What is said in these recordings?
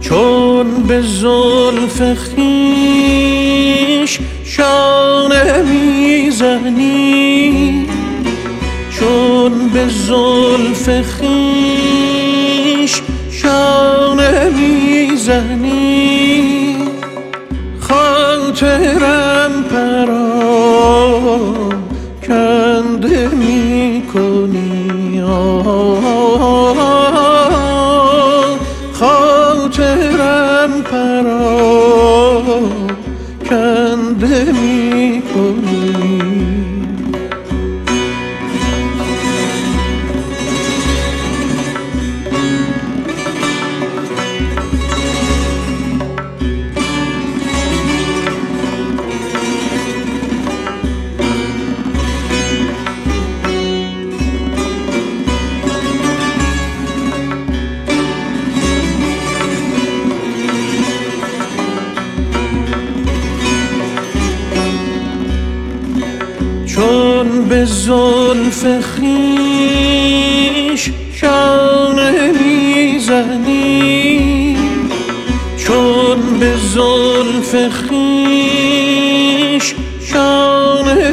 چون به زلف خویش شانه میزنی، چون به زلف خویش شانه میزنی، خاطرم پراکنده میکنی، خاطرم پراکنده میکنی. چون به زلف خویش شانه میزنی، چون به زلف خویش شانه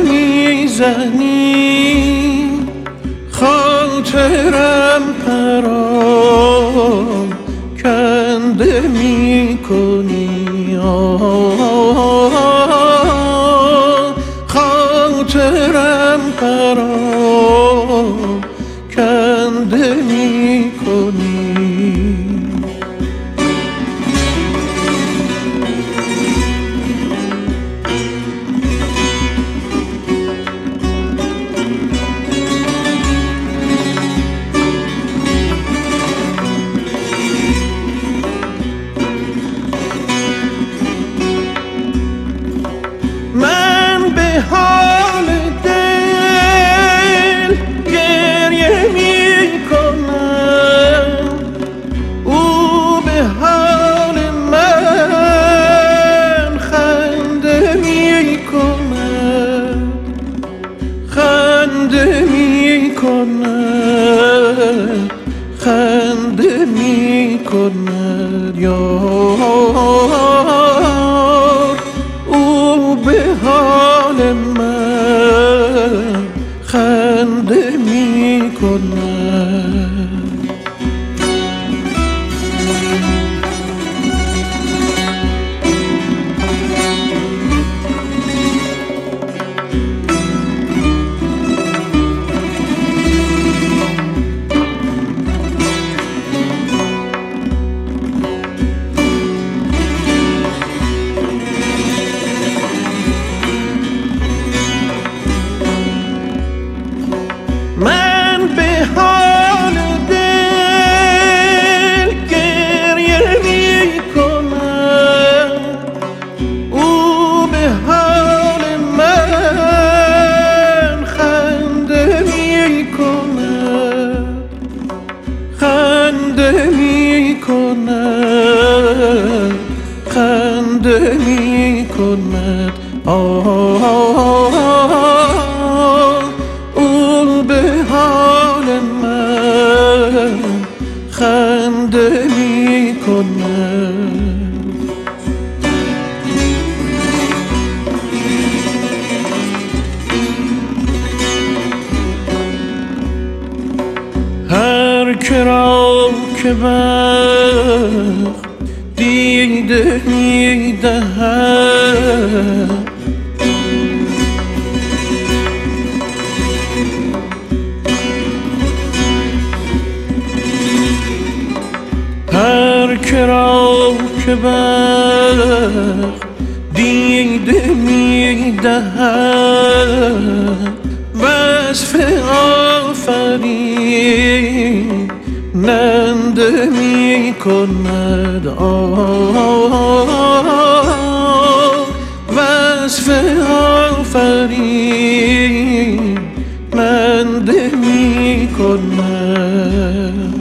میزنی، خاطرم پراکنده میکنی، خاطرم پراکنده میکنی. من به حال دل گریه میکنم، او به حال من خنده میکند، خنده میکند، خنده میکند یار، او به حال من خنده میکند. من به حال دل گریه میکنم، او به حال من خنده میکند، خنده میکند، خنده میکند، او به حال من خنده میکند. هر کرا که بخت دیده میدهد، هر کرا که بخت دیده میدهد، وصف آفریننده میکند، وصف آفریننده میکند.